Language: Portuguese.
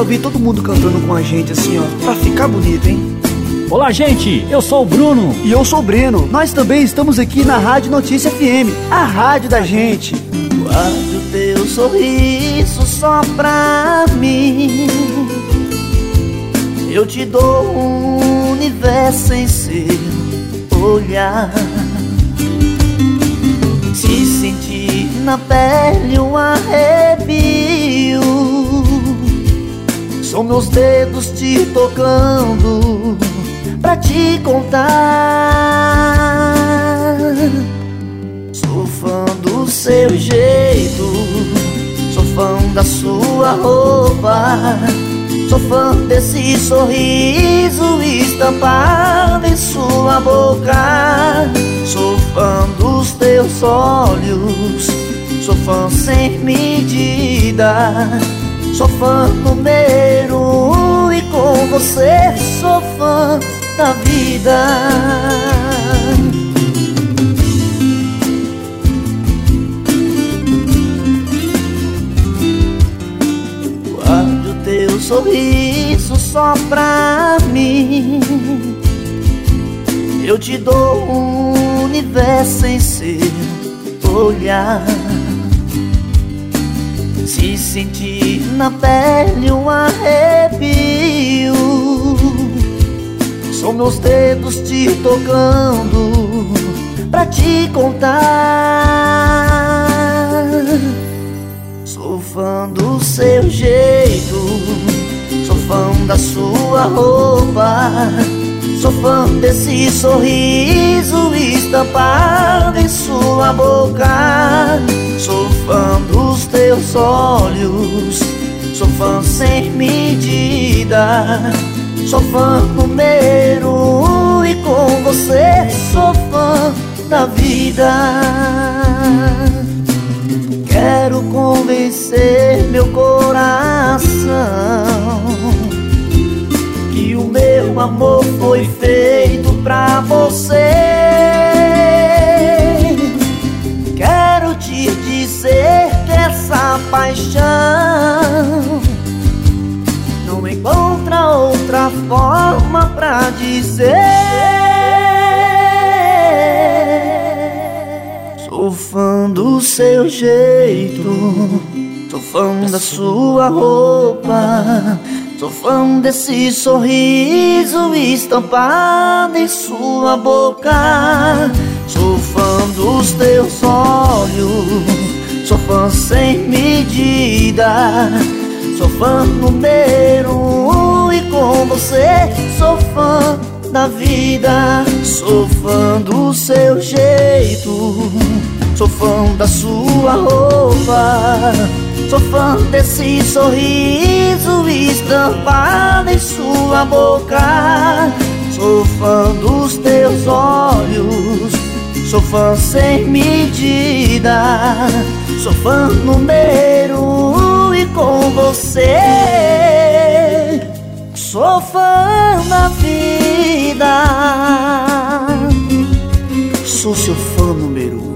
ouvir todo mundo cantando com a gente assim, ó, pra ficar bonito, hein? Olá, gente, eu sou o Bruno. E eu sou o Breno. Nós também estamos aqui na Rádio Notícia FM, a rádio da gente. Guarde o teu sorriso só pra mim. Eu te dou um universo em seu olhar. Se sentir na pele um arrepio, são meus dedos te tocando pra te contar. Sou fã do seu jeito, sou fã da sua roupa, sou fã desse sorriso estampado em sua boca. Sou fã dos teus olhos, sou fã sem medida, sou fã número 1 e com você sou fã da vida. Guarde o teu sorriso só pra mim. Eu te dou um universo em seu olhar. Se sentir na pele um arrepio, são meus dedos te tocando pra te contar. Sou fã do seu jeito, sou fã da sua roupa, sou fã desse sorriso estampado em sua boca. Sou fã dos teus olhos, sou fã sem medida, sou fã número 1 e com você sou fã da vida. Quero convencer meu coração que o meu amor foi feito pra você. Quero te dizer que essa paixão não encontra outra forma pra dizer. Sou fã do seu jeito, sou fã da sua roupa, sou fã desse sorriso estampado em sua boca. Sou fã dos teus olhos, sou fã sem medida, sou fã número 1 e com você sou fã da vida. Sou fã do seu jeito, sou fã da sua roupa, sou fã desse sorriso estampado em sua boca. Sou fã dos teus olhos, sou fã sem medida, sou fã número 1 e com você sou fã da vida. Sou seu fã número 1.